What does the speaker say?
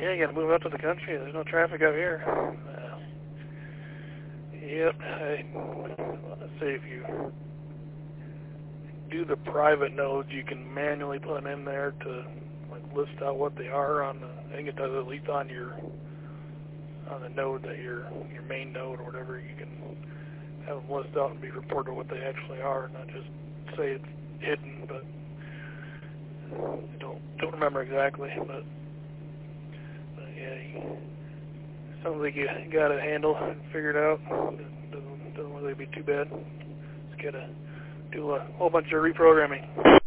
Yeah, you gotta move out to the country. There's no traffic out here. Yep. Let's say if you do the private nodes, you can manually put them in there to like list out what they are on the. I think it does at least on the node that your main node or whatever. You can have them list out and be reported what they actually are, not just say it's hidden. But I don't remember exactly. But yeah, sounds like you got it handled and figured out. Doesn't really be too bad. Just gotta do a whole bunch of reprogramming.